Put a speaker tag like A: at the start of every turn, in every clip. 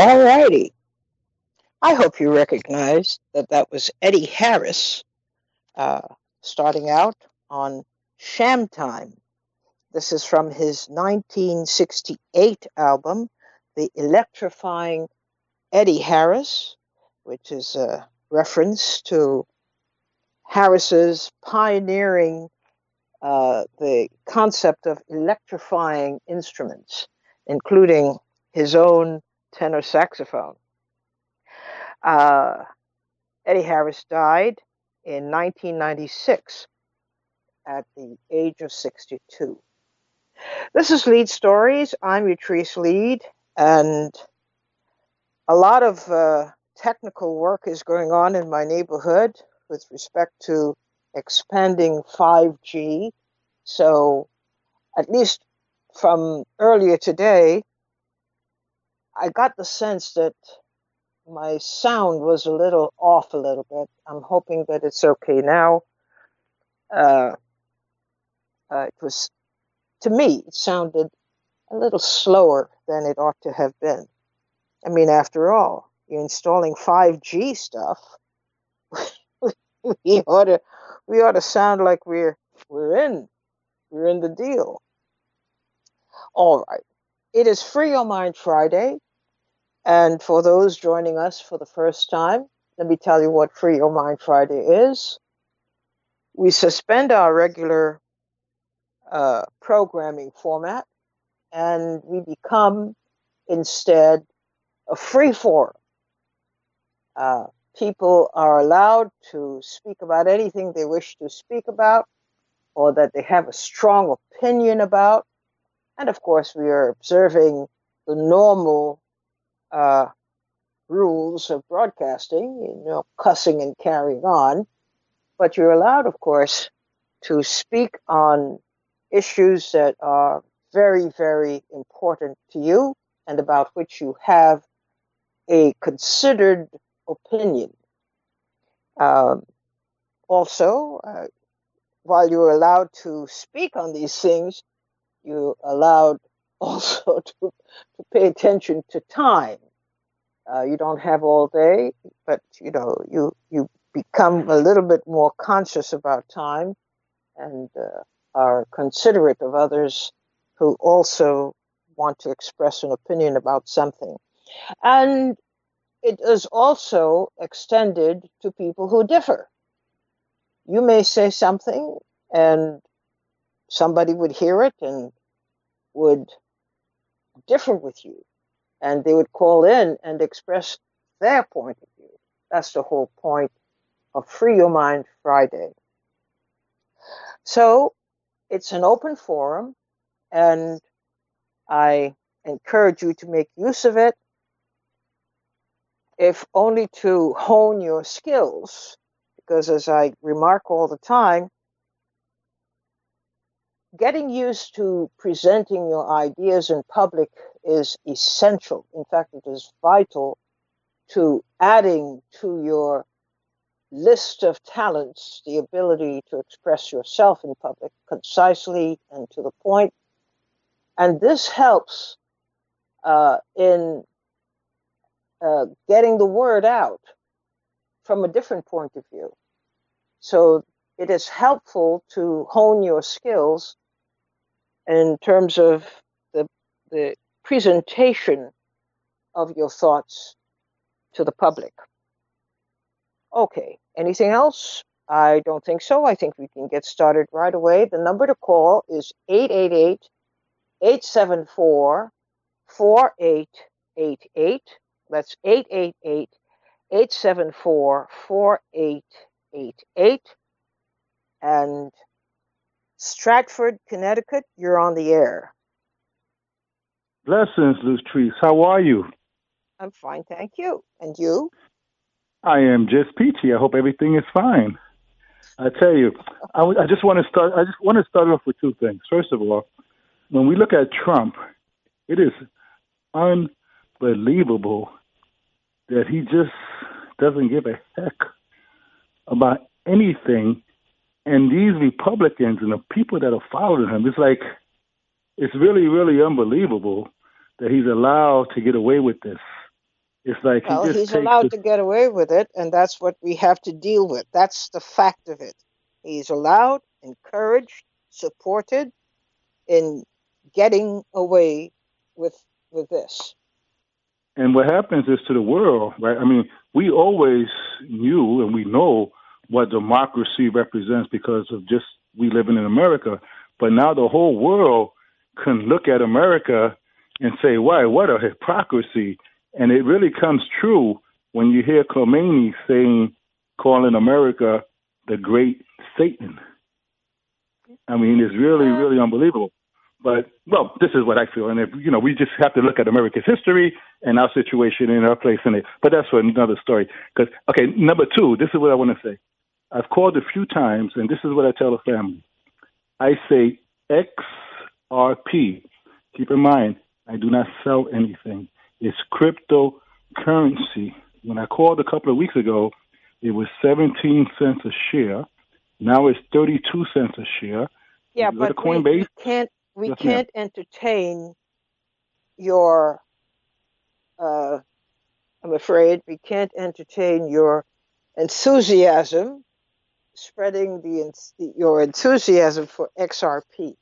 A: All righty. I hope you recognize that that was Eddie Harris uh, starting out on Sham Time. This is from his 1968 album, The Electrifying Eddie Harris, which is a reference to Harris's pioneering the concept of electrifying instruments, including his own tenor saxophone. Uh, Eddie Harris died in 1996 at the age of 62. This is Lead Stories. I'm Utrice Lead, and a lot of technical work is going on in my neighborhood with respect to expanding 5G. So, at least from earlier today, I got the sense that my sound was a little off a little bit. I'm hoping that it's okay now. Uh, it was, to me, it sounded a little slower than it ought to have been. I mean, after all, you're installing 5G stuff. we ought to sound like we're in the deal. All right. It is Free Your Mind Friday. And for those joining us for the first time, let me tell you what Free Your Mind Friday is. We suspend our regular programming format and we become instead a free forum. People are allowed to speak about anything they wish to speak about or that they have a strong opinion about. And of course, we are observing the normal rules of broadcasting, cussing and carrying on. But you're allowed, of course, to speak on issues that are very, very important to you and about which you have a considered opinion. Also, while you're allowed to speak on these things, you're allowed also to pay attention to time. You don't have all day, but you become a little bit more conscious about time and are considerate of others who also want to express an opinion about something. And it is also extended to people who differ. You may say something and somebody would hear it and would differ with you, and they would call in and express their point of view. That's the whole point of Free Your Mind Friday. So it's an open forum, and I encourage you to make use of it, if only to hone your skills, because as I remark all the time, getting used to presenting your ideas in public is essential. In fact, it is vital to adding to your list of talents the ability to express yourself in public concisely and to the point. And this helps in getting the word out from a different point of view. So it is helpful to hone your skills in terms of the presentation of your thoughts to the public. Okay, anything else? I don't think so. I think we can get started right away. The number to call is 888-874-4888. That's 888-874-4888. And Stratford, Connecticut, you're on the air.
B: Blessings, Lutrice. How are you?
A: I'm fine, thank you. And you?
B: I am just peachy. I hope everything is fine. I tell you, I just want to start. I just want to start off with two things. First of all, when we look at Trump, it is unbelievable that he just doesn't give a heck about anything. And these Republicans and the people that are following him, it's really, really unbelievable that he's allowed to get away with this. It's like he
A: Well,
B: just
A: he's
B: takes
A: allowed
B: it.
A: to get away with it, and that's what we have to deal with. That's the fact of it. He's allowed, encouraged, supported in getting away with with this.
B: And what happens is to the world, right? I mean, we always knew and we know what democracy represents because of just we living in America. But now the whole world can look at America and say, "Why? What a hypocrisy!" And it really comes true when you hear Khomeini saying, calling America the Great Satan. I mean, it's really,
A: Uh,
B: really unbelievable. But well, this is what I feel, and if we just have to look at America's history and our situation and our place in it. But that's for another story. Because okay, number two, this is what I want to say. I've called a few times, and this is what I tell the family. I say XRP. Keep in mind, I do not sell anything. It's cryptocurrency. When I called a couple of weeks ago, it was 17 cents a share. Now it's 32 cents a share. If
A: yeah,
B: you go to
A: but we
B: Coinbase,
A: we
B: yes, ma'am.
A: can't entertain your. Uh, I'm afraid we can't entertain your enthusiasm, spreading your enthusiasm for XRP.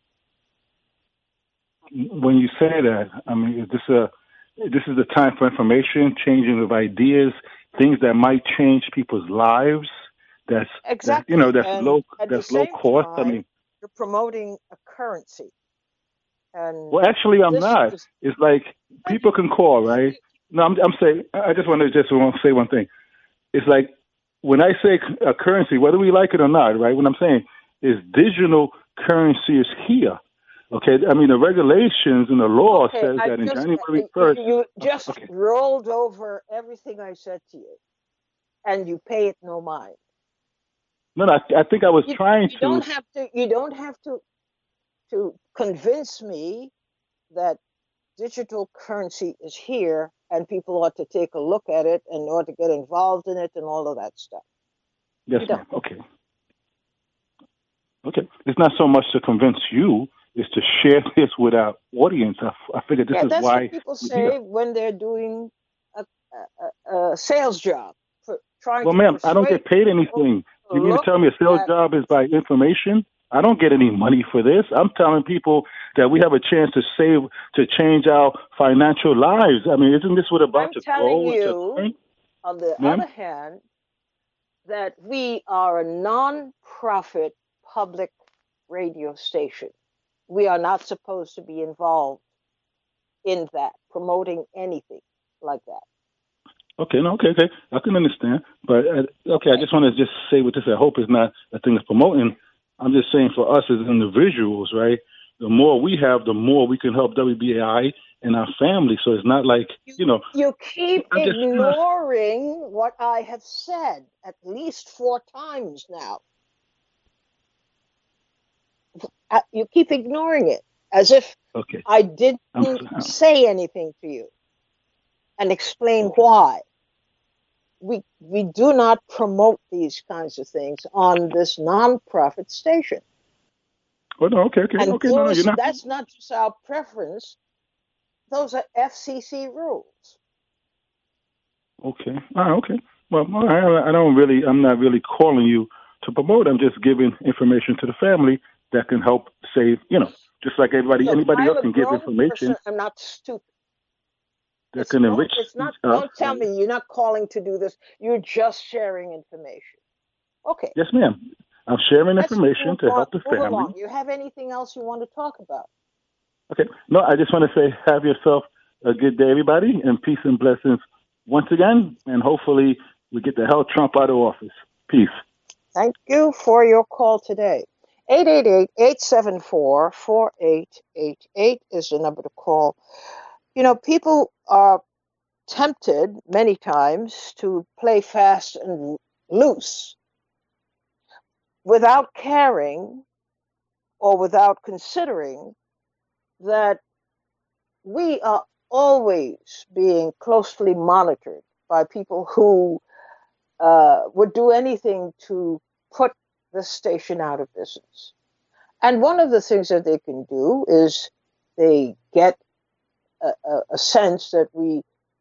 B: When you say that, I mean, this is the time for information, changing of ideas, things that might change people's lives.
A: Exactly,
B: That's
A: and
B: low
A: at the
B: that's low
A: same
B: cost. I
A: time,
B: mean,
A: you're promoting a currency, and
B: well, actually, I'm
A: this
B: not.
A: is.
B: It's like
A: But
B: people can call, right? No, I'm saying. I just want to say one thing. It's like when I say a currency, whether we like it or not, right? What I'm saying is digital currency is here. Okay, I mean the regulations and the law
A: okay,
B: says
A: I
B: that in
A: just
B: January
A: you
B: 1st.
A: you just
B: Okay,
A: rolled over everything I said to you, and you pay it no mind.
B: no, I think I was trying
A: You
B: to.
A: don't have to. You don't have to convince me that digital currency is here and people ought to take a look at it and ought to get involved in it and all of that stuff.
B: Yes,
A: You don't.
B: ma'am. Okay, okay. It's not so much to convince you; it's to share this with our audience. I figured this
A: Yeah,
B: is
A: that's what
B: why
A: people
B: we're here.
A: say when they're doing a sales job, for trying
B: Well,
A: to
B: ma'am, I don't
A: persuade
B: get paid
A: people
B: anything.
A: to
B: You mean to
A: look
B: tell me a sales
A: at.
B: job is by information? I don't get any money for this. I'm telling people that we have a chance to save, to change our financial lives. I mean, isn't this what about
A: I'm
B: to
A: telling
B: grow and to
A: you,
B: learn,
A: on the
B: ma'am?
A: other hand, that we are a non-profit public radio station. We are not supposed to be involved in that, promoting anything like that.
B: Okay, no, okay, okay. I can understand. But, okay, I
A: Okay.
B: just want to just say what this, I hope is not a thing of promoting. I'm just saying for us as individuals, right? The more we have, the more we can help WBAI and our family. So it's not like,
A: You keep
B: I'm just trying to.
A: ignoring what I have said at least 4 times now. You keep ignoring it as if
B: Okay.
A: I didn't
B: I'm,
A: say anything to you and explain
B: okay.
A: why. We do not promote these kinds of things on this nonprofit station.
B: Oh, no, okay, okay,
A: And
B: okay. No, no, you're not.
A: that's not just our preference, those are FCC rules.
B: Okay. All right, okay. Well, all right, I'm not really calling you to promote. I'm just giving information to the family that can help save, just like
A: Look,
B: anybody
A: I'm
B: else
A: a
B: can give
A: grown
B: information
A: person. I'm not stupid.
B: that can enrich
A: It's not,
B: us,
A: don't tell
B: right?
A: me you're not calling to do this. You're just sharing information. Okay,
B: Yes, ma'am. I'm sharing
A: let's
B: information to help the
A: move
B: family.
A: along. You have anything else you want to talk about?
B: Okay. No, I just want to say, have yourself a good day, everybody, and peace and blessings once again. And hopefully we get the hell Trump out of office. Peace.
A: Thank you for your call today. 888-874-4888 is the number to call. People are tempted many times to play fast and loose without caring or without considering that we are always being closely monitored by people who would do anything to put the station out of business. And one of the things that they can do is they get a sense that we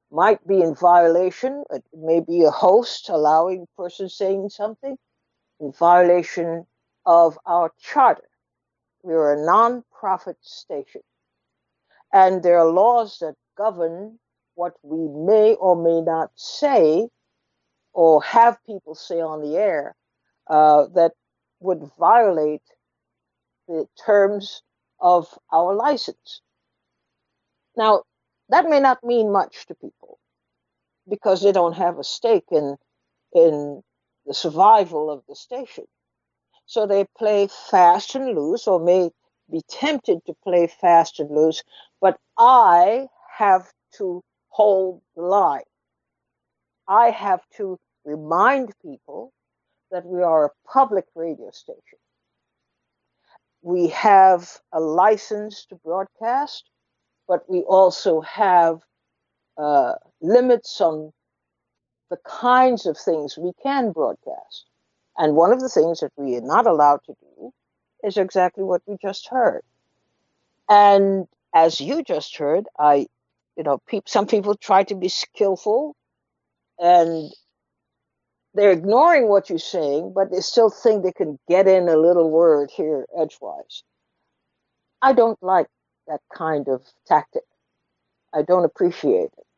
A: might be in violation. It may be a host allowing a person saying something in violation of our charter. We are a non-profit station, and there are laws that govern what we may or may not say or have people say on the air that would violate the terms of our license. Now, that may not mean much to people because they don't have a stake in the survival of the station. So they play fast and loose, or may be tempted to play fast and loose, but I have to hold the line. I have to remind people that we are a public radio station. We have a license to broadcast, but we also have limits on the kinds of things we can broadcast. And one of the things that we are not allowed to do is exactly what we just heard. And as you just heard, some people try to be skillful and they're ignoring what you're saying, but they still think they can get in a little word here edgewise. I don't like that kind of tactic. I don't appreciate it.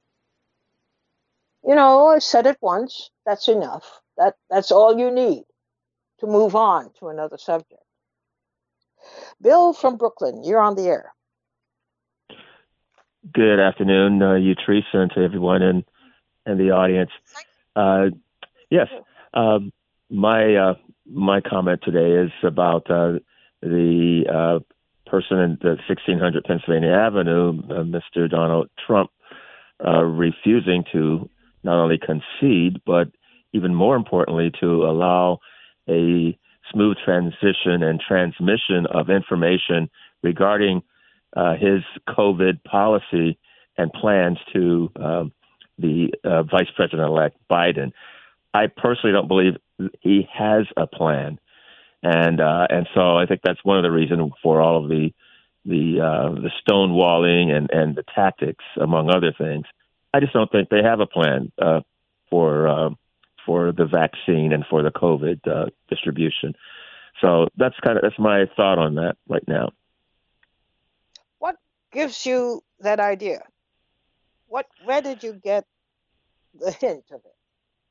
A: I said it once. That's enough. That's all you need to move on to another subject. Bill from Brooklyn, you're on the air.
C: Good afternoon, you, Teresa, and to everyone in the audience. Yes, my comment today is about the person in the 1600 Pennsylvania Avenue, Mr. Donald Trump, refusing to not only concede, but even more importantly, to allow a smooth transition and transmission of information regarding his COVID policy and plans to the Vice President-elect Biden. I personally don't believe he has a plan, and so I think that's one of the reasons for all of the stonewalling and the tactics, among other things. I just don't think they have a plan for the vaccine and for the COVID distribution. So that's my thought on that right now.
A: What gives you that idea? Where did you get the hint of it?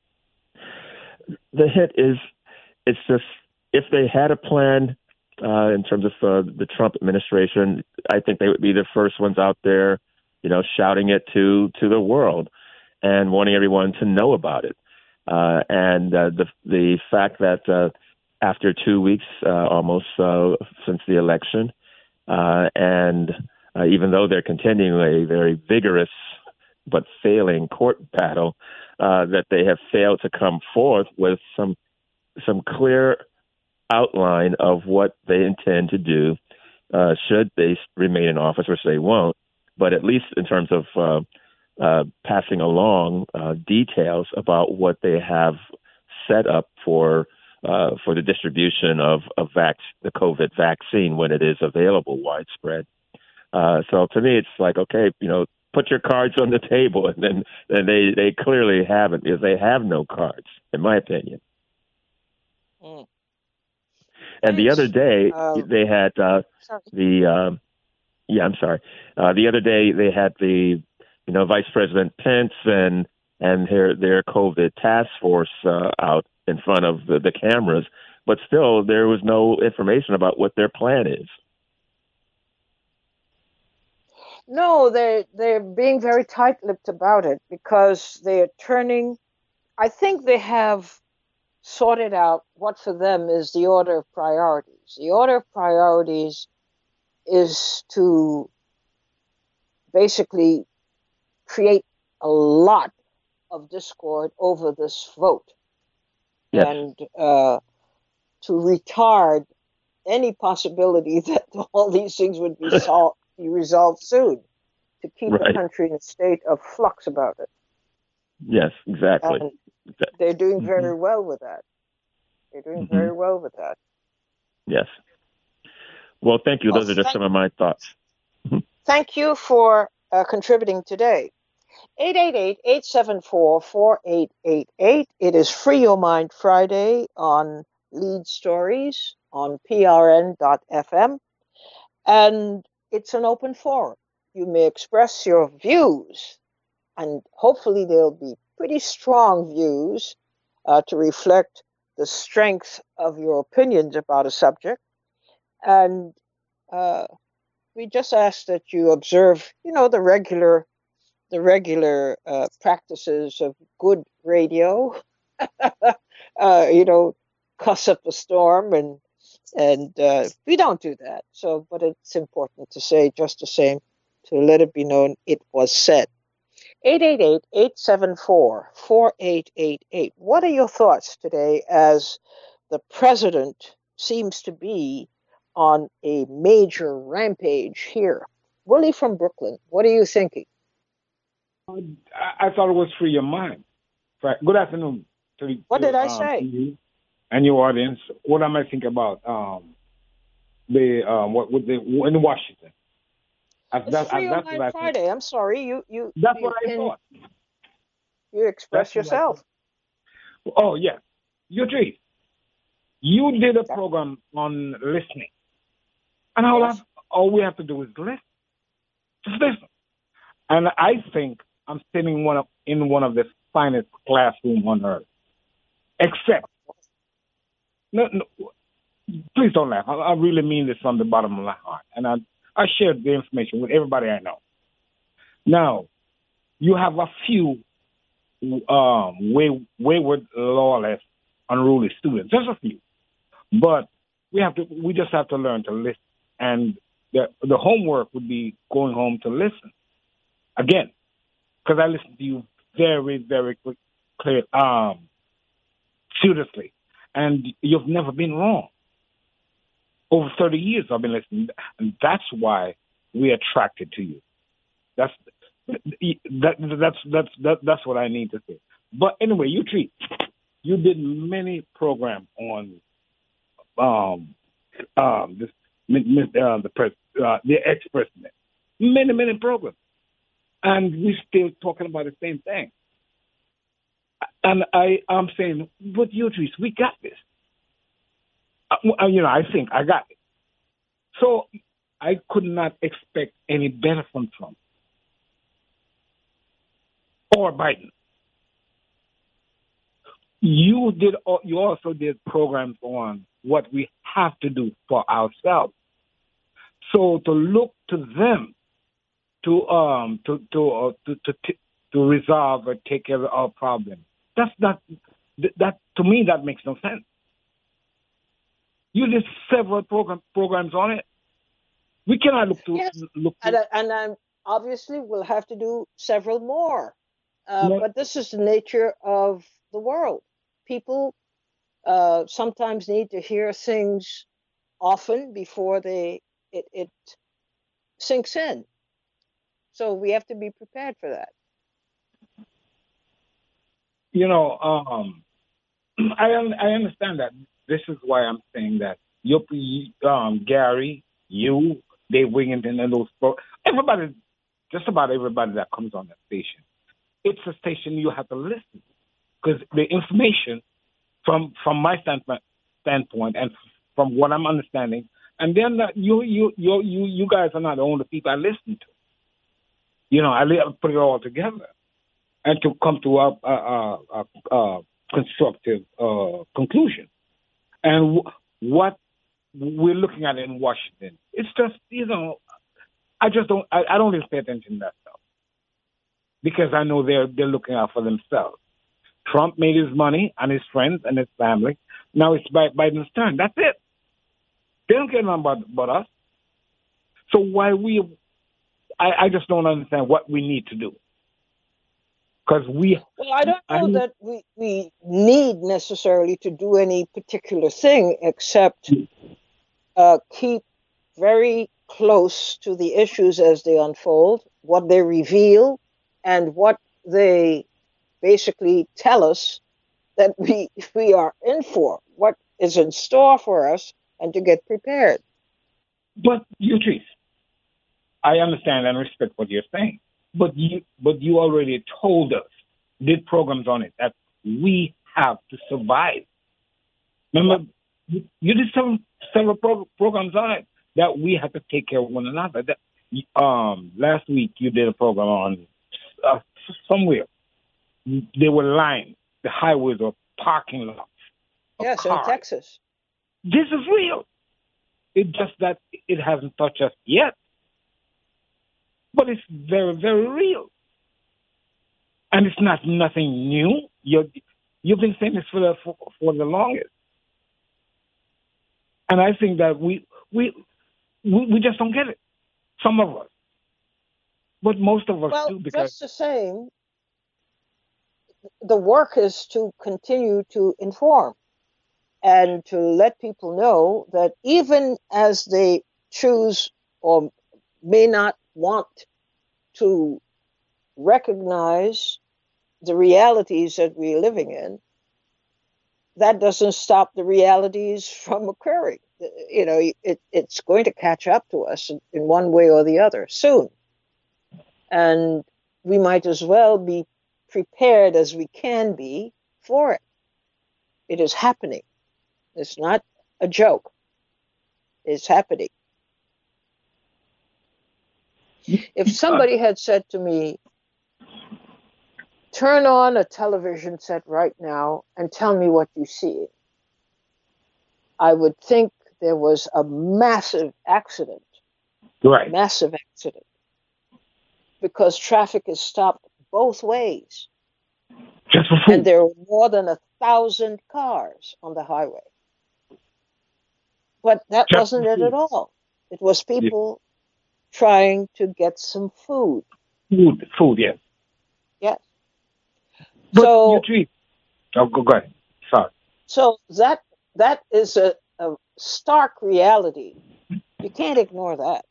C: The hint is, it's just, if they had a plan in terms of the Trump administration, I think they would be the first ones out there, shouting it to the world and wanting everyone to know about it. And the fact that after 2 weeks almost since the election, and even though they're continuing a very vigorous but failing court battle, that they have failed to come forth with some clear outline of what they intend to do should they remain in office, which they won't, but at least in terms of passing along details about what they have set up for the distribution of the COVID vaccine when it is available widespread. So to me, it's like, okay, put your cards on the table, and then they clearly haven't, because they have no cards, in my opinion.
A: Mm.
C: And the other day they had the other day they had the Vice President Pence and their COVID task force out in front of the cameras, but still there was no information about what their plan is.
A: No, they're being very tight-lipped about it because they are turning. I think they have sorted out what for them is the order of priorities. The order of priorities is to basically create a lot of discord over this vote. Yes. And to retard any possibility that all these things would be resolved soon, to keep the country in a state of flux about it.
C: Yes, exactly.
A: And they're doing very well with that. They're doing very well with that.
C: Yes. Well, thank you. Those are just some of my thoughts.
A: Thank you for contributing today. 888-874-4888. It is Free Your Mind Friday on Lead Stories on prn.fm. And it's an open forum. You may express your views, and hopefully they'll be pretty strong views to reflect the strength of your opinions about a subject. And we just ask that you observe, the regular practices of good radio. Cuss up a storm, and we don't do that. So, but it's important to say just the same, to let it be known it was said. 888-874-4888. What are your thoughts today as the president seems to be on a major rampage here? Willie from Brooklyn, what are you thinking?
D: I thought it was Free Your Mind. Good afternoon
A: what did I say?
D: To you and your audience. What am I thinking about in Washington?
A: It's Free Your Mind Friday. I'm sorry, you.
D: That's what I thought.
A: You express yourself.
D: Oh yeah, you did a program on listening, and all we have to do is listen. Just listen. And I think I'm sitting in one of the finest classrooms on earth. Except, no, please don't laugh. I really mean this from the bottom of my heart. And I shared the information with everybody I know. Now, you have a few wayward, lawless, unruly students. Just a few. But we just have to learn to listen. And the homework would be going home to listen. Again, because I listened to you very, very clear, seriously. And you've never been wrong. Over 30 years I've been listening, and that's why we're attracted to you. That's what I need to say. But anyway, you did many programs on the ex-president. Many programs, and we're still talking about the same thing. And I'm saying, but you, we got this. I think I got it. So I could not expect any better from Trump or Biden. You also did programs on what we have to do for ourselves. So to look to them to resolve or take care of our problems, that to me that makes no sense. You did several programs on it. We cannot look to.
A: Yes. And obviously we'll have to do several more. But this is the nature of the world. People sometimes need to hear things often before it sinks in. So we have to be prepared for that.
D: I understand that. This is why I'm saying that Gary, you, Dave Wigington, and those folks, everybody, just about everybody that comes on that station, it's a station you have to listen to, because the information from my standpoint and from what I'm understanding, and then you guys are not the only people I listen to. I put it all together and to come to a constructive conclusion. And what we're looking at in Washington, it's just, I don't even pay attention to that stuff, because I know they're looking out for themselves. Trump made his money and his friends and his family. Now it's Biden's turn. That's it. They don't care nothing about us. So I just don't understand what we need to do. Because
A: I don't know that we need necessarily to do any particular thing except keep very close to the issues as they unfold, what they reveal, and what they basically tell us that we are in for, what is in store for us, and to get prepared.
D: But, Utrice, I understand and respect what you're saying. But you already told us, did programs on it, that we have to survive. Remember, you did several programs on it, that we have to take care of one another. Last week you did a program on somewhere. There were lines, the highways or parking lots of
A: Yes, in
D: cars.
A: Texas.
D: This is real. It's just that it hasn't touched us yet. But it's very, very real. And it's nothing new. You've been saying this for the longest. And I think that we just don't get it. Some of us. But most of us do. Because
A: just the same, the work is to continue to inform and to let people know that even as they choose or may not want to recognize the realities that we're living in, that doesn't stop the realities from occurring. You know, it's going to catch up to us in one way or the other soon. And we might as well be prepared as we can be for it. It is happening. It's not a joke. It's happening. If somebody had said to me, turn on a television set right now and tell me what you see, I would think there was a massive accident.
D: Right.
A: Massive accident. Because traffic is stopped both ways.
D: Just for food.
A: And there are more than 1,000 cars on the highway. But that wasn't it at all. It was people trying to get some food.
D: Food, yes.
A: Yes.
D: But
A: so,
D: go ahead. Sorry.
A: So that is a stark reality. You can't ignore that.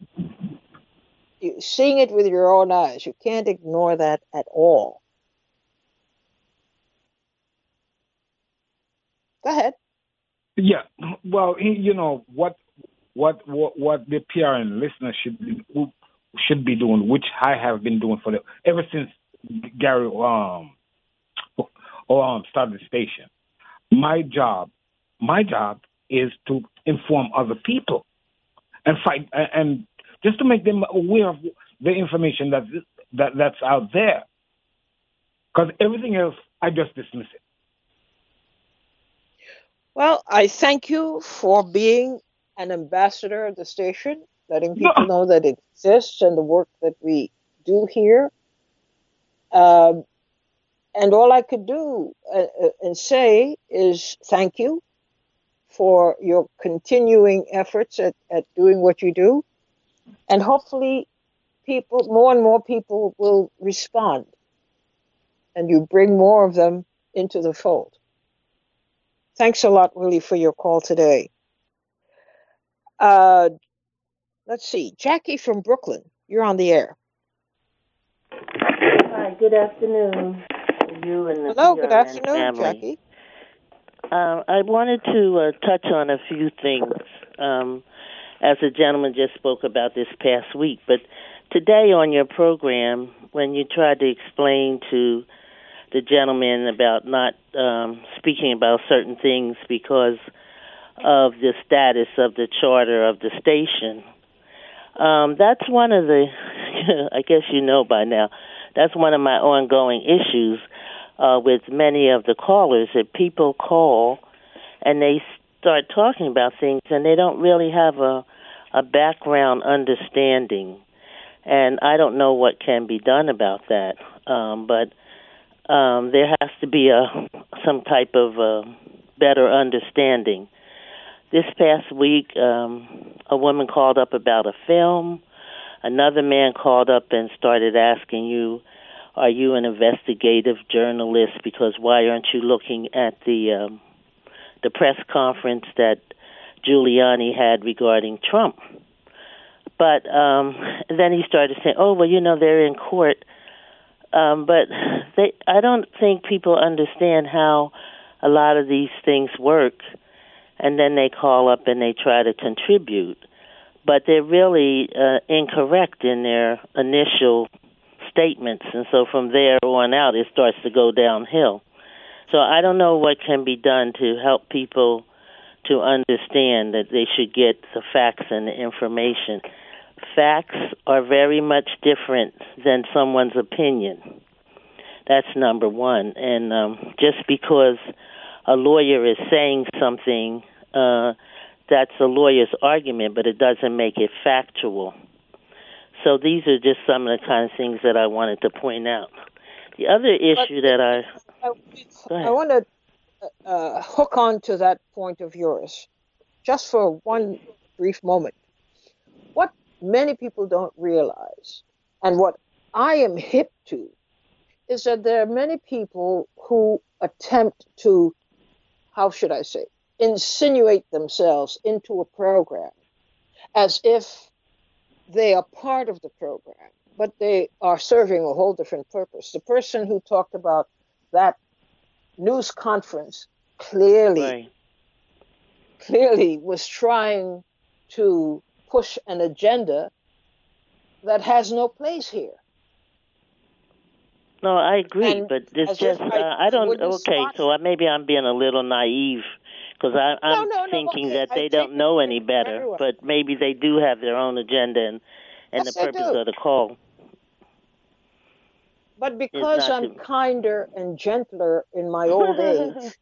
A: Seeing it with your own eyes, you can't ignore that at all. Go ahead.
D: Yeah, well, you know what the PRN listeners should be doing, which I have been doing ever since Gary started the station. My job is to inform other people and fight and just to make them aware of the information that's out there. Because everything else, I just dismiss it.
A: Well, I thank you for being an ambassador of the station, letting people know that it exists and the work that we do here. And all I could do and say is thank you for your continuing efforts at doing what you do. And hopefully more and more people will respond and you bring more of them into the fold. Thanks a lot, Willie, for your call today. Let's see. Jackie from Brooklyn, you're on the air.
E: Hi, good afternoon. You and the
A: Hello,
E: PRN
A: good afternoon,
E: family.
A: Jackie.
E: I wanted to touch on a few things, as the gentleman just spoke about this past week. But today on your program, when you tried to explain to the gentleman about not speaking about certain things because of the status of the charter of the station, that's one of the, I guess you know by now, that's one of my ongoing issues with many of the callers, that people call and they start talking about things and they don't really have a background understanding. And I don't know what can be done about that, but there has to be some type of better understanding. This past week, a woman called up about a film. Another man called up and started asking you, are you an investigative journalist? Because why aren't you looking at the press conference that Giuliani had regarding Trump? But then he started saying, oh, well, you know, they're in court. But I don't think people understand how a lot of these things work, and then they call up and they try to contribute. But they're really incorrect in their initial statements, and so from there on out, it starts to go downhill. So I don't know what can be done to help people to understand that they should get the facts and the information. Facts are very much different than someone's opinion. That's number one. And just because a lawyer is saying something, that's a lawyer's argument, but it doesn't make it factual. So these are just some of the kind of things that I wanted to point out. The other issue that
A: I want to hook on to that point of yours just for one brief moment. What many people don't realize, and what I am hip to, is that there are many people who attempt to, how should I say, insinuate themselves into a program as if they are part of the program, but they are serving a whole different purpose. The person who talked about that news conference clearly was trying to push an agenda that has no place here.
E: No, I agree,
A: And
E: but it's just I don't. Okay, so maybe I'm being a little naive because I'm thinking that they don't know any better, but maybe they do have their own agenda and the purpose of the call.
A: But because I'm kinder and gentler in my old age.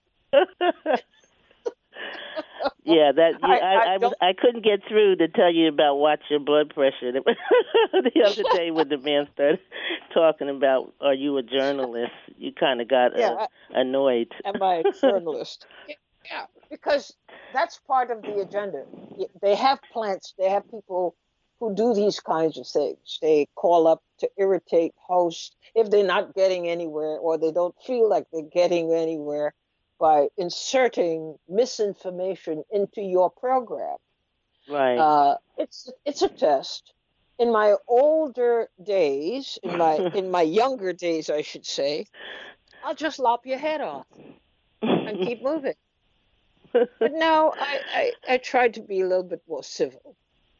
E: Yeah, I couldn't get through to tell you about watch your blood pressure the other day when the man started talking about, are you a journalist? You kind of got annoyed.
A: Am I a journalist? Yeah, because that's part of the agenda. They have plants, they have people who do these kinds of things. They call up to irritate hosts if they're not getting anywhere or they don't feel like they're getting anywhere by inserting misinformation into your program.
E: Right.
A: It's a test. In my older days, in my younger days, I should say, I'll just lop your head off and keep moving. But now I try to be a little bit more civil.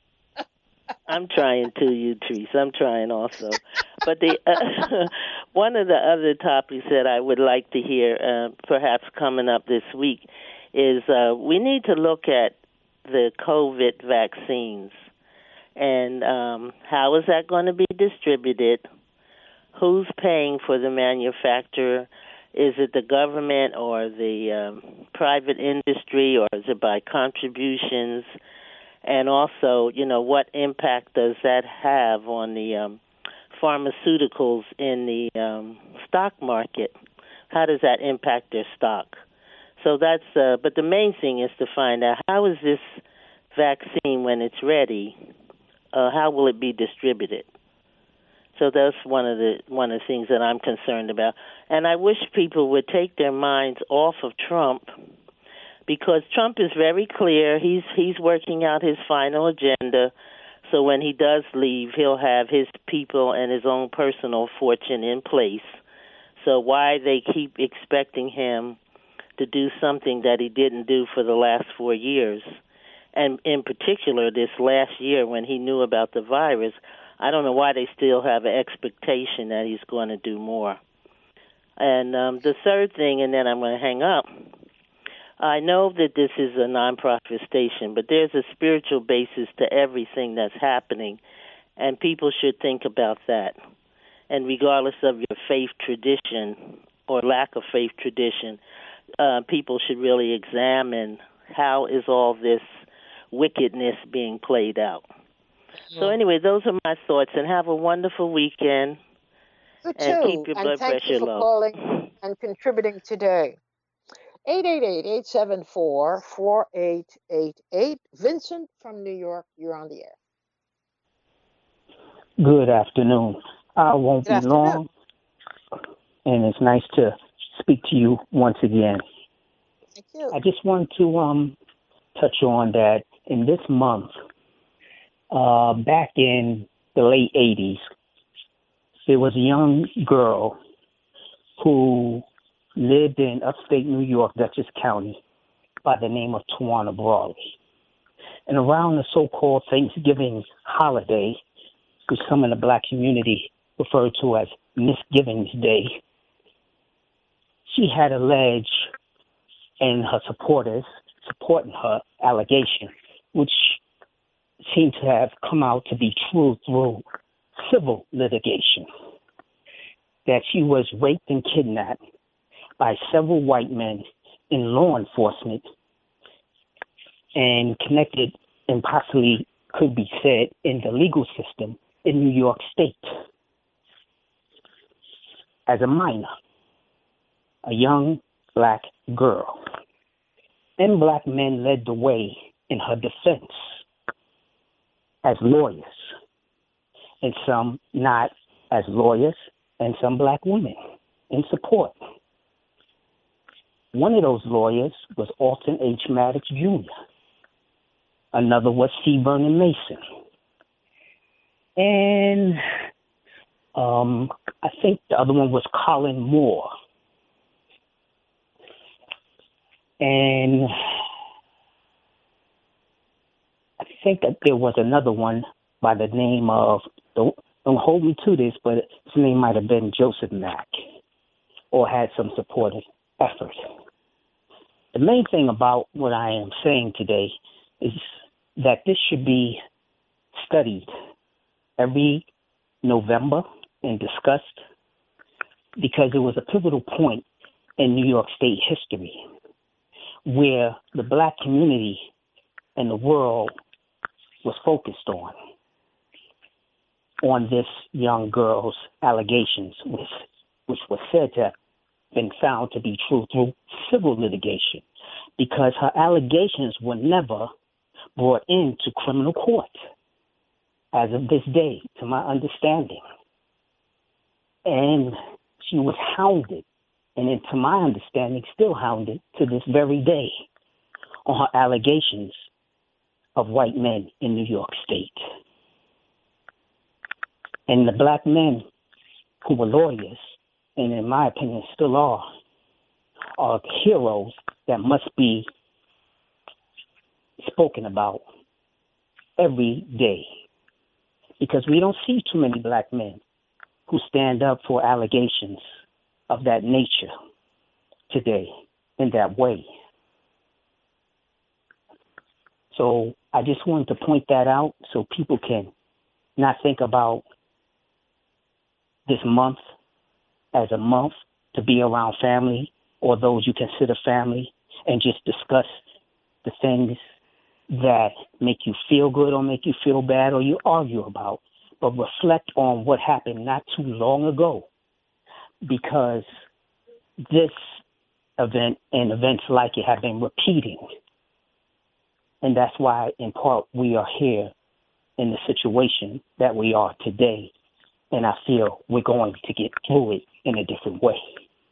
E: I'm trying to, Utrice. I'm trying also. But the one of the other topics that I would like to hear, perhaps coming up this week, is we need to look at the COVID vaccines and how is that going to be distributed? Who's paying for the manufacturer? Is it the government or the private industry, or is it by contributions? And also, what impact does that have on the pharmaceuticals in the stock market? How does that impact their stock? So that's, but the main thing is to find out how is this vaccine, when it's ready, how will it be distributed? So that's one of the things that I'm concerned about. And I wish people would take their minds off of Trump, because Trump is very clear. He's working out his final agenda. So when he does leave, he'll have his people and his own personal fortune in place. So why they keep expecting him to do something that he didn't do for the last 4 years, and in particular this last year when he knew about the virus, I don't know why they still have an expectation that he's going to do more. And the third thing, and then I'm going to hang up, I know that this is a nonprofit station, but there's a spiritual basis to everything that's happening, and people should think about that. And regardless of your faith tradition or lack of faith tradition, people should really examine how is all this wickedness being played out. So anyway, those are my thoughts, and have a wonderful weekend.
A: You too.
E: And keep your blood
A: thank
E: pressure
A: you for
E: low.
A: Calling and contributing today. 888-874-4888. Vincent from New York, you're on the air.
F: Good afternoon. I won't be long, and it's nice to speak to you once again.
A: Thank you.
F: I just want to touch on that in this month, back in the late 80s, there was a young girl who lived in upstate New York, Dutchess County, by the name of Tawana Brawley. And around the so-called Thanksgiving holiday, which some in the black community referred to as Misgivings Day, she had alleged, and her supporters supporting her allegation, which seemed to have come out to be true through civil litigation, that she was raped and kidnapped by several white men in law enforcement and connected and possibly could be said in the legal system in New York State as a minor, a young black girl. And black men led the way in her defense as lawyers, and some not as lawyers, and some black women in support. One of those lawyers was Alton H. Maddox Jr. Another was C. Vernon Mason. And I think the other one was Colin Moore. And I think that there was another one by the name of, don't hold me to this, but his name might have been Joseph Mack, or had some supportive effort. The main thing about what I am saying today is that this should be studied every November and discussed, because it was a pivotal point in New York State history where the black community and the world was focused on this young girl's allegations, which was said to have been found to be true through civil litigation, because her allegations were never brought into criminal court as of this day, to my understanding. And she was hounded, and to my understanding, still hounded to this very day on her allegations of white men in New York State. And the black men who were lawyers, and in my opinion still are heroes that must be spoken about every day. Because we don't see too many black men who stand up for allegations of that nature today in that way. So I just wanted to point that out so people can not think about this month as a month to be around family or those you consider family, and just discuss the things that make you feel good or make you feel bad or you argue about, but reflect on what happened not too long ago, because this event and events like it have been repeating. And that's why, in part, we are here in the situation that we are today. And I feel we're going to get through it in a different way.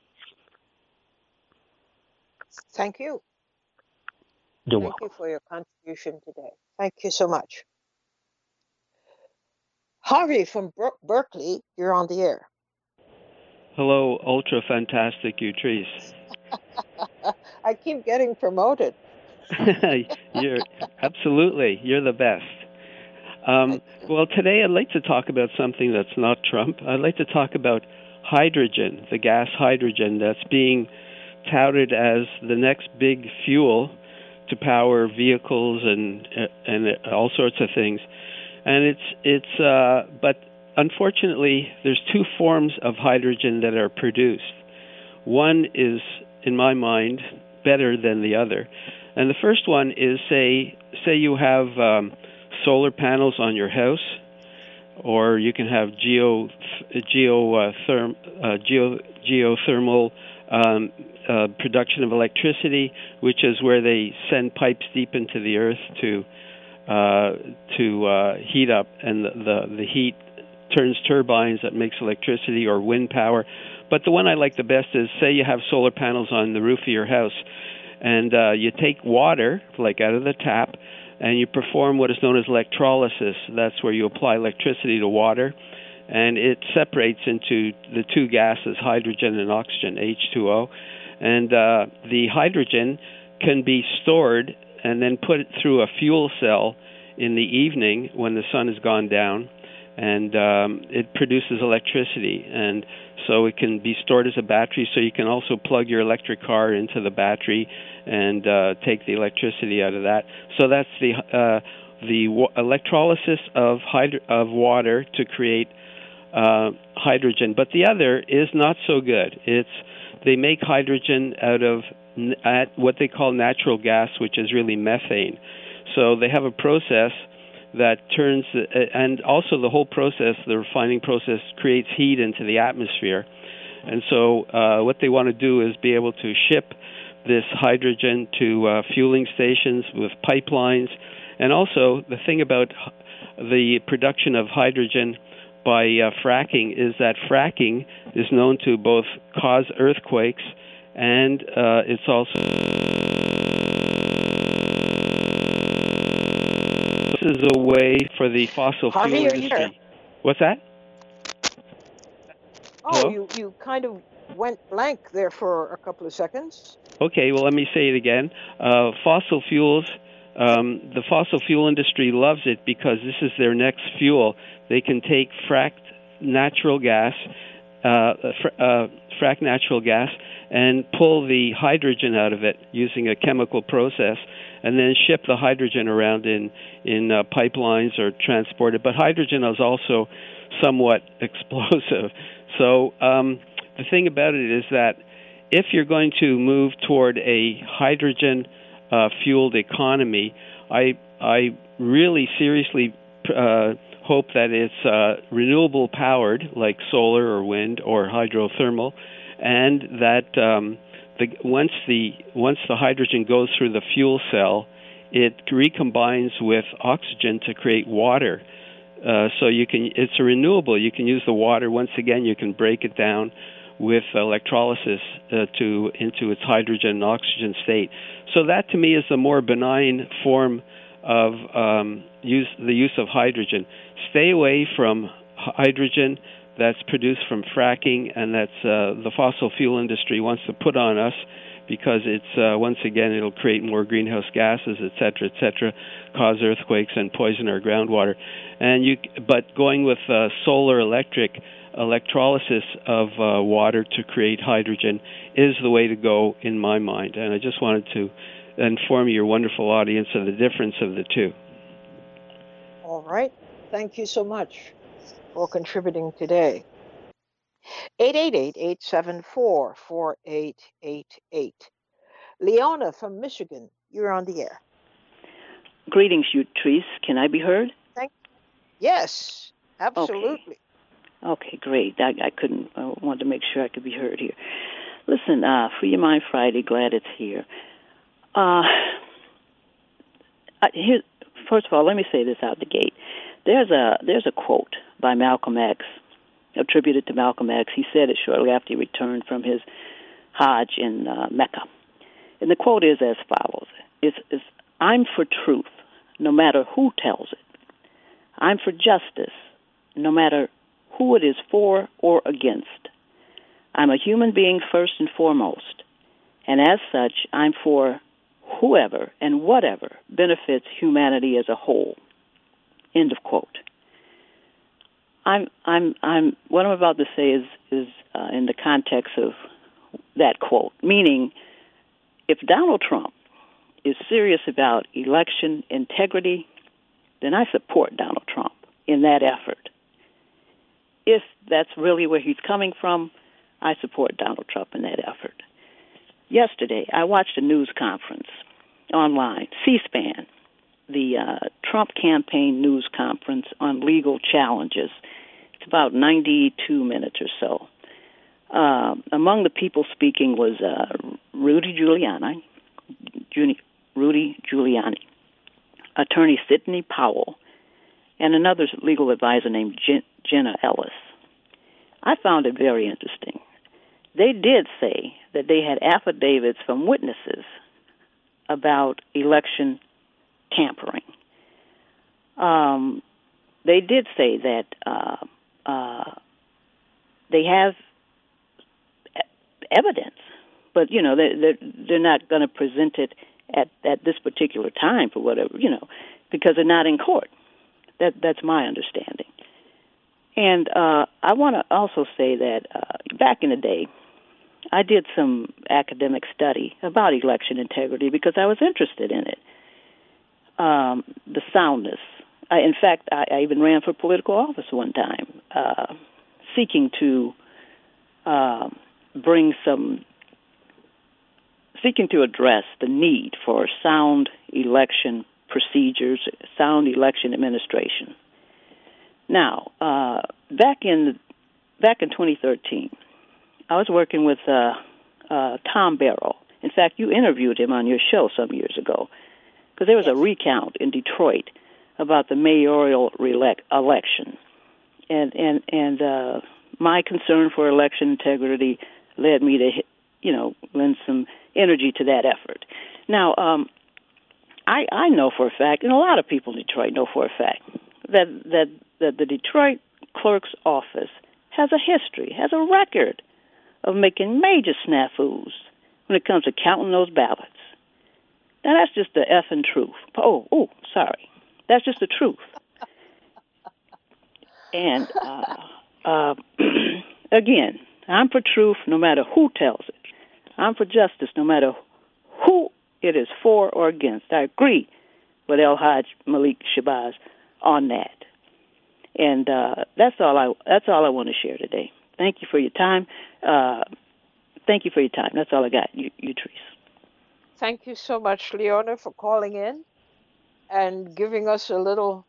A: Thank you.
F: You're
A: Thank
F: welcome.
A: you for your contribution today. Thank you so much. Harvey from Berkeley, you're on the air.
G: Hello, ultra fantastic Utrice.
A: I keep getting promoted.
G: You're the best. Well, today I'd like to talk about something that's not Trump. I'd like to talk about hydrogen, the gas hydrogen that's being touted as the next big fuel to power vehicles and all sorts of things. And but unfortunately, there's two forms of hydrogen that are produced. One is, in my mind, better than the other. And the first one is, say you have solar panels on your house, or you can have geothermal production of electricity, which is where they send pipes deep into the earth to heat up, and the heat turns turbines that makes electricity, or wind power. But the one I like the best is, say you have solar panels on the roof of your house, and you take water, like out of the tap, and you perform what is known as electrolysis. That's where you apply electricity to water, and it separates into the two gases, hydrogen and oxygen, H2O. And the hydrogen can be stored and then put through a fuel cell in the evening when the sun has gone down. and it produces electricity, and so it can be stored as a battery. So you can also plug your electric car into the battery and take the electricity out of that. So that's the electrolysis of water to create hydrogen. But the other is not so good. They make hydrogen out of what they call natural gas, which is really methane. So they have a process that turns, and also the whole process, the refining process, creates heat into the atmosphere. And so what they want to do is be able to ship this hydrogen to fueling stations with pipelines. And also the thing about the production of hydrogen by fracking is that fracking is known to both cause earthquakes, and it's also... This is a way for the fossil fuel industry. What's that?
A: Oh, you kind of went blank there for a couple of seconds.
G: Okay, well, let me say it again. Fossil fuels, the fossil fuel industry loves it because this is their next fuel. They can take fracked natural gas, and pull the hydrogen out of it using a chemical process, and then ship the hydrogen around in pipelines or transport it. But hydrogen is also somewhat explosive. So the thing about it is that if you're going to move toward a hydrogen fueled economy, I really seriously hope that it's renewable powered, like solar or wind or hydrothermal, and that once the hydrogen goes through the fuel cell, it recombines with oxygen to create water. So it's a renewable. You can use the water. Once again, you can break it down with electrolysis into its hydrogen and oxygen state. So that, to me, is the more benign form of the use of hydrogen. Stay away from hydrogen that's produced from fracking, and that's the fossil fuel industry wants to put on us, because it's once again it'll create more greenhouse gases, et cetera, cause earthquakes and poison our groundwater. But going with solar electrolysis of water to create hydrogen is the way to go in my mind. And I just wanted to inform your wonderful audience of the difference of the two.
A: All right. Thank you so much for contributing today. 888-874-4888. Leona from Michigan, you're on the air.
H: Greetings, Utrice. Can I be heard?
A: Yes, absolutely.
H: Okay, great. I wanted to make sure I could be heard here. Listen, Free Your Mind Friday, glad it's here. First of all, let me say this out the gate. There's a quote by Malcolm X, attributed to Malcolm X. He said it shortly after he returned from his Hajj in Mecca. And the quote is as follows. It's I'm for truth, no matter who tells it. I'm for justice, no matter who it is for or against. I'm a human being first and foremost, and as such, I'm for whoever and whatever benefits humanity as a whole. End of quote. What I'm about to say is in the context of that quote, meaning if Donald Trump is serious about election integrity, then I support Donald Trump in that effort. If that's really where he's coming from, I support Donald Trump in that effort. Yesterday, I watched a news conference online, C-SPAN, the Trump campaign news conference on legal challenges. It's about 92 minutes or so. Among the people speaking was Rudy Giuliani, Attorney Sidney Powell, and another legal advisor named Jenna Ellis. I found it very interesting. They did say that they had affidavits from witnesses about election tampering. They did say that they have evidence, but they're not going to present it at this particular time for whatever, because they're not in court. That's my understanding. And I want to also say that back in the day, I did some academic study about election integrity because I was interested in it. The soundness. In fact, I even ran for political office one time, seeking to address the need for sound election procedures, sound election administration. Now, back in 2013, I was working with Tom Barrow. In fact, you interviewed him on your show some years ago because there was a recount in Detroit about the mayoral election, and my concern for election integrity led me to, lend some energy to that effort. Now, I know for a fact, and a lot of people in Detroit know for a fact, that the Detroit clerk's office has a history, has a record of making major snafus when it comes to counting those ballots. Now, that's just the effing truth. Sorry. That's just the truth. And, again, I'm for truth no matter who tells it. I'm for justice no matter who it is for or against. I agree with El-Hajj Malik Shabazz on that. And that's all I want to share today. Thank you for your time. That's all I got, Utrice.
A: Thank you so much, Leona, for calling in and giving us a little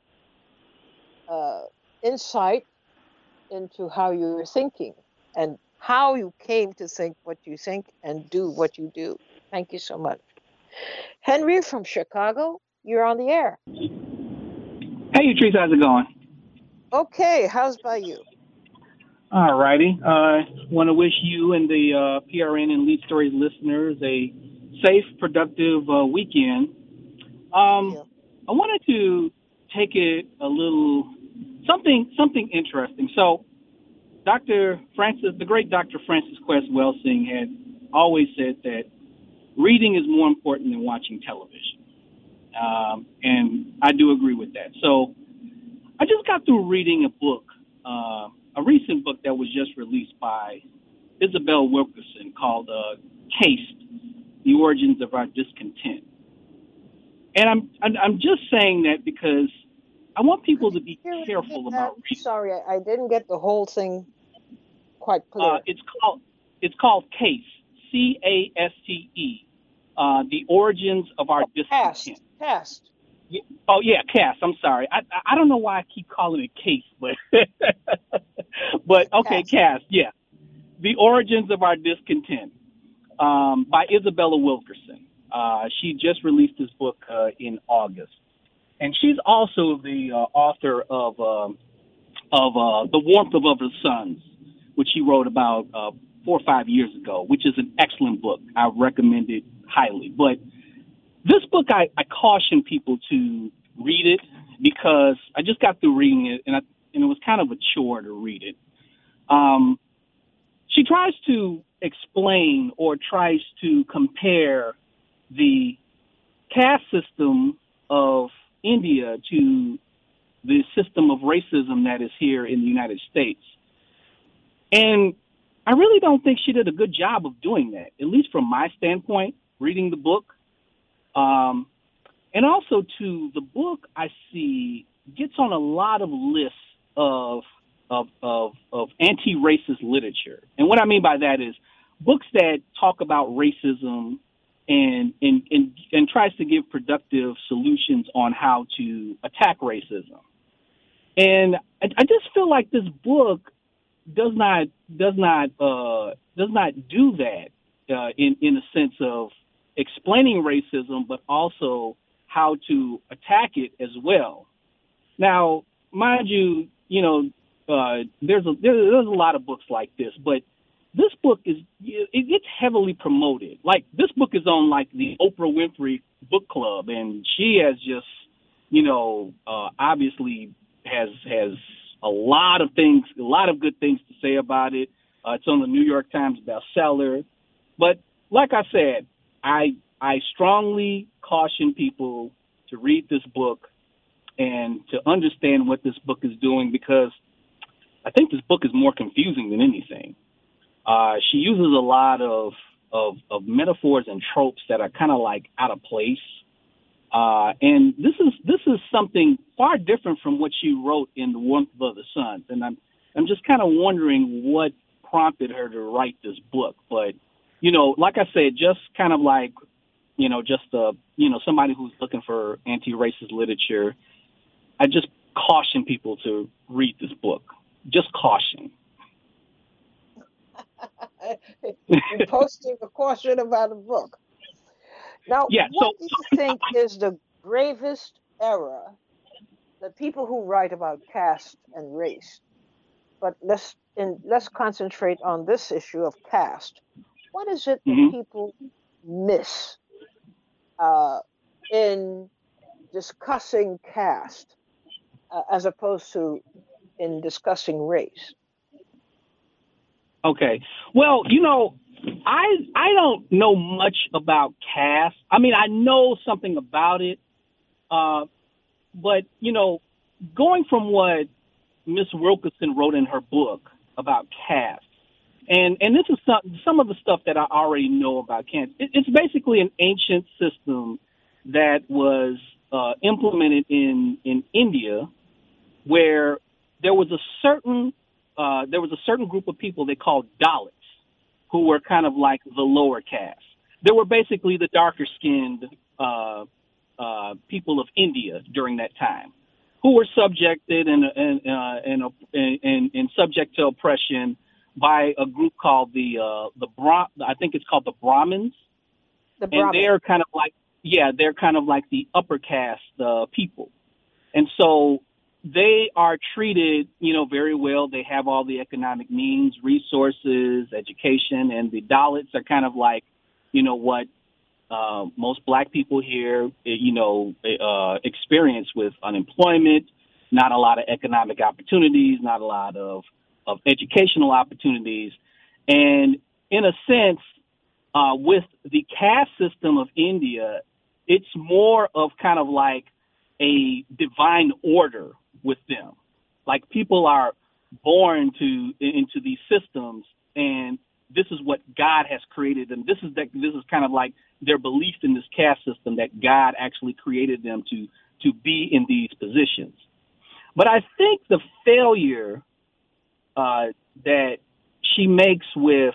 A: insight into how you were thinking and how you came to think what you think and do what you do. Thank you so much. Henry from Chicago, you're on the air.
I: Hey, Utrice, how's it going?
A: Okay, how's by you?
I: All righty. Want to wish you and the PRN and Lead Stories listeners a safe, productive weekend. I wanted to take it a little something interesting. So, the great Dr. Francis Quest Welsing had always said that reading is more important than watching television, and I do agree with that. So, I just got through reading a book, a recent book that was just released by Isabel Wilkerson called "Caste: The Origins of Our Discontent." And I'm just saying that because I want people to be careful about reading.
A: Sorry, I didn't get the whole thing quite clear.
I: It's called Caste, C-A-S-T-E, The Origins of Our Discontent.
A: Caste.
I: Oh yeah, Caste. I'm sorry. I don't know why I keep calling it Case, but okay, Caste. Yeah, The Origins of Our Discontent, by Isabella Wilkerson. She just released this book in August, and she's also the author of The Warmth of Other Suns, which she wrote about 4 or 5 years ago, which is an excellent book. I recommend it highly. But this book, I caution people to read it because I just got through reading it, and it was kind of a chore to read it. She tries to explain or tries to compare the caste system of India to the system of racism that is here in the United States. And I really don't think she did a good job of doing that, at least from my standpoint, reading the book. And also, too, the book I see gets on a lot of lists of anti-racist literature. And what I mean by that is books that talk about racism and tries to give productive solutions on how to attack racism. And I just feel like this book does not do that in a sense of explaining racism, but also how to attack it as well. Now, mind you, there's a lot of books like this, but this book it gets heavily promoted. Like, this book is on like the Oprah Winfrey Book Club, and she has just, obviously has a lot of good things to say about it. It's on the New York Times bestseller. But like I said, I strongly caution people to read this book and to understand what this book is doing, because I think this book is more confusing than anything. She uses a lot of metaphors and tropes that are kind of like out of place. And this is something far different from what she wrote in The Warmth of the Suns. And I'm just kind of wondering what prompted her to write this book. But, like I said, just kind of like, somebody who's looking for anti-racist literature, I just caution people to read this book. Just caution.
A: You're posting a caution about a book. Now, what do you think is the gravest error that people who write about caste and race, but let's concentrate on this issue of caste. What is it that people miss in discussing caste as opposed to in discussing race?
I: Okay. Well, I don't know much about caste. I mean, I know something about it, but going from what Miss Wilkerson wrote in her book about caste, and this is some of the stuff that I already know about caste. It's basically an ancient system that was implemented in India, where there was a certain group of people they called Dalits, who were kind of like the lower caste. They were basically the darker skinned people of India during that time, who were subjected and subject to oppression by a group called I think it's called the Brahmins. And they're kind of like the upper caste people. And so they are treated, very well. They have all the economic means, resources, education, and the Dalits are kind of like, what most black people here, experience with unemployment, not a lot of economic opportunities, not a lot of educational opportunities. And in a sense, with the caste system of India, it's more of kind of like a divine order with them. Like people are born into these systems, and this is what God has created them. This is kind of like their belief in this caste system, that God actually created them to be in these positions. But I think the failure that she makes with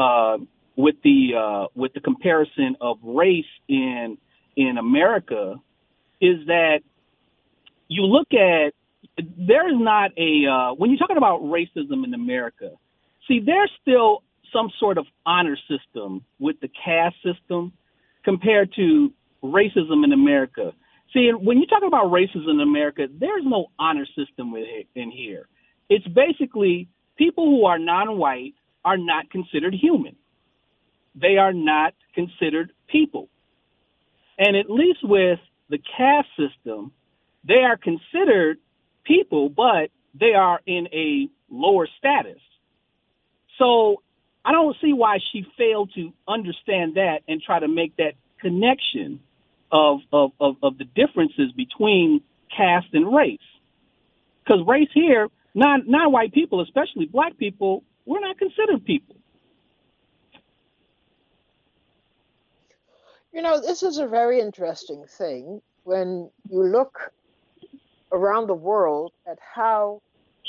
I: the comparison of race in America is that you look at, there is not when you're talking about racism in America, see, there's still some sort of honor system with the caste system compared to racism in America. See, when you talk about racism in America, there's no honor system in here. It's basically people who are non-white are not considered human. They are not considered people. And at least with the caste system, they are considered people, but they are in a lower status. So I don't see why she failed to understand that and try to make that connection of the differences between caste and race. Because race here, non-white people, especially black people, we're not considered people.
A: This is a very interesting thing when you look around the world at how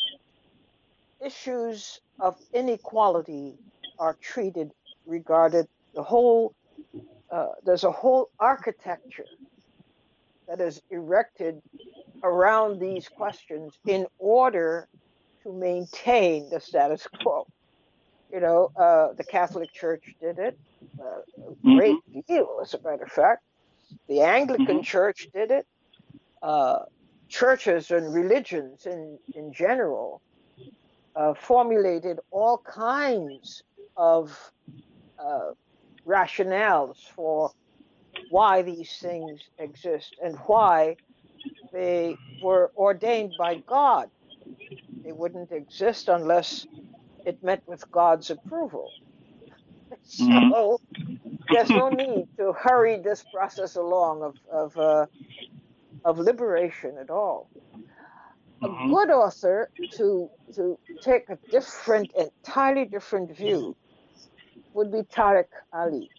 A: issues of inequality are treated, regarded. There's a whole architecture that is erected around these questions in order to maintain the status quo. The Catholic Church did it a great deal, as a matter of fact. The Anglican Church did it. Churches and religions in general formulated all kinds of rationales for why these things exist and why they were ordained by God. They wouldn't exist unless it met with God's approval. So there's no need to hurry this process along of liberation at all. a good author to take a entirely different view would be Tariq Ali.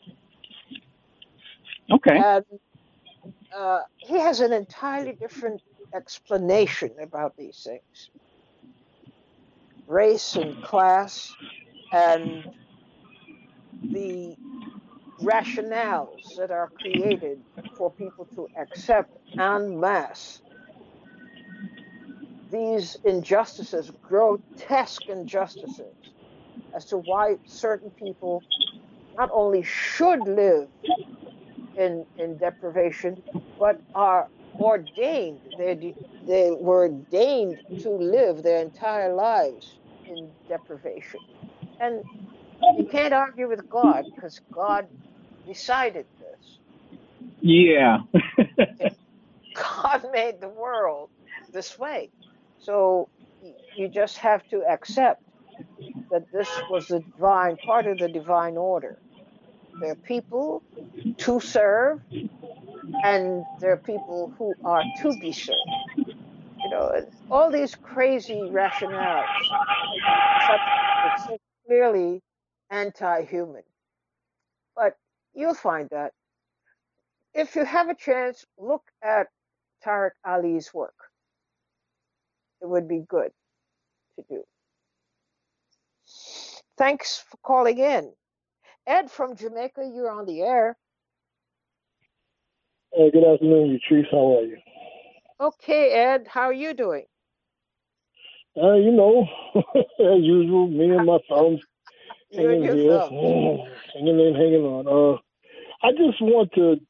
I: Okay.
A: And he has an entirely different explanation about these things. Race and class and the rationales that are created for people to accept en masse these injustices, grotesque injustices, as to why certain people not only should live in deprivation, but are ordained. They were ordained to live their entire lives in deprivation. And you can't argue with God because God decided this.
I: Yeah.
A: God made the world this way. So you just have to accept that this was the divine, part of the divine order. There are people to serve, and there are people who are to be served. You know, all these crazy rationales, it's so clearly anti-human. But you'll find that if you have a chance, look at Tariq Ali's work. It would be good to do. Thanks for calling in. Ed from Jamaica, you're on the air.
J: Good afternoon, Yatrice. How are you?
A: Okay, Ed, how are you doing?
J: You know, as usual, me and my thumbs hanging here, hanging on. I just want to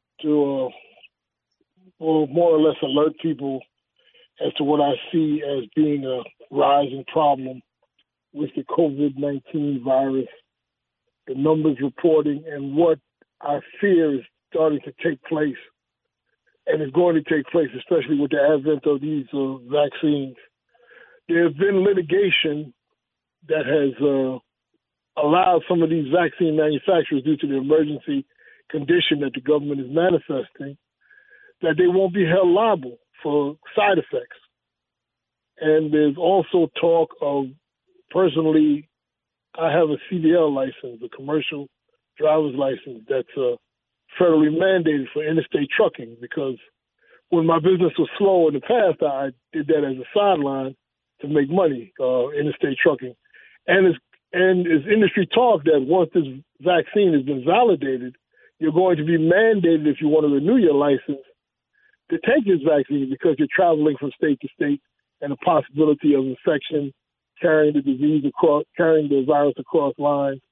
J: well, more or less alert people as to what I see as being a rising problem with the COVID-19 virus, the numbers reporting, and what I fear is starting to take place and is going to take place, especially with the advent of these vaccines. There's been litigation that has allowed some of these vaccine manufacturers, due to the emergency condition that the government is manifesting, that they won't be held liable for side effects. And there's also talk of, personally, I have a CDL license, a commercial driver's license that's federally mandated for interstate trucking, because when my business was slow in the past, I did that as a sideline to make money, interstate trucking. And it's industry talk that once this vaccine has been validated, you're going to be mandated, if you want to renew your license, to take this vaccine, because you're traveling from state to state and the possibility of infection, carrying the disease carrying the virus across lines.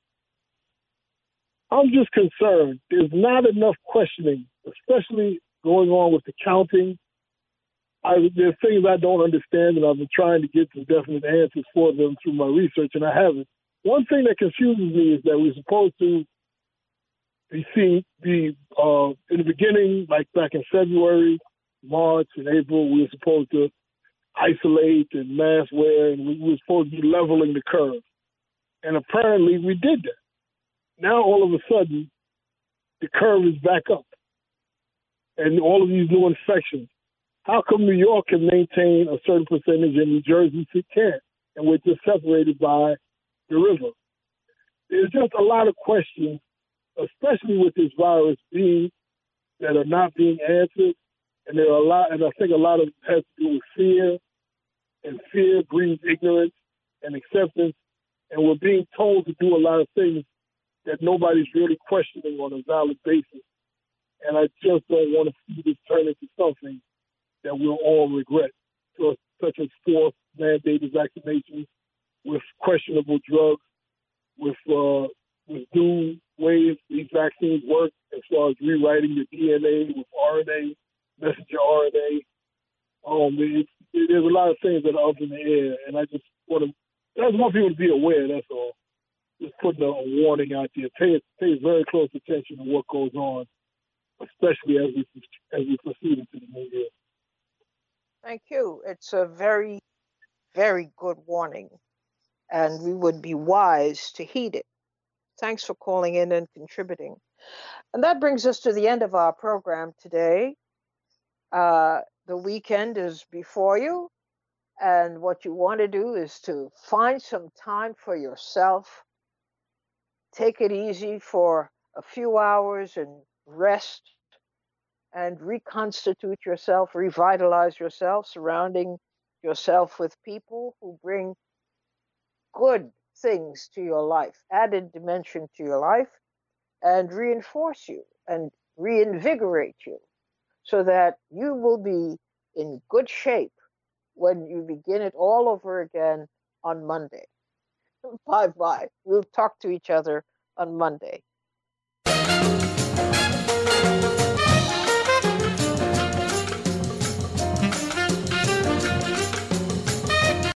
J: I'm just concerned. There's not enough questioning, especially going on with the counting. There's things I don't understand, and I've been trying to get some definite answers for them through my research, and I haven't. One thing that confuses me is that we're supposed to be in the beginning, like back in February, March, and April, we were supposed to isolate and mask wear, and we were supposed to be leveling the curve. And apparently we did that. Now, all of a sudden, the curve is back up. And all of these new infections. How come New York can maintain a certain percentage and New Jersey can't? And we're just separated by the river. There's just a lot of questions, especially with this virus that are not being answered. And there are a lot, and I think a lot of it has to do with fear, and fear breeds ignorance and acceptance. And we're being told to do a lot of things that nobody's really questioning on a valid basis. And I just don't want to see this turn into something that we'll all regret, such as forced mandated vaccinations with questionable drugs, with new ways these vaccines work as far as rewriting the DNA with RNA, messenger RNA. There's a lot of things that are up in the air, and I just want people to be aware, that's all. Just putting a warning out there. Pay very close attention to what goes on, especially as we proceed into the new year.
A: Thank you. It's a very, very good warning, and we would be wise to heed it. Thanks for calling in and contributing. And that brings us to the end of our program today. The weekend is before you, And what you want to do is to find some time for yourself, take it easy for a few hours and rest and reconstitute yourself, revitalize yourself, surrounding yourself with people who bring good things to your life, added dimension to your life, and reinforce you and reinvigorate you so that you will be in good shape when you begin it all over again on Monday. Bye bye. We'll talk to each other on Monday.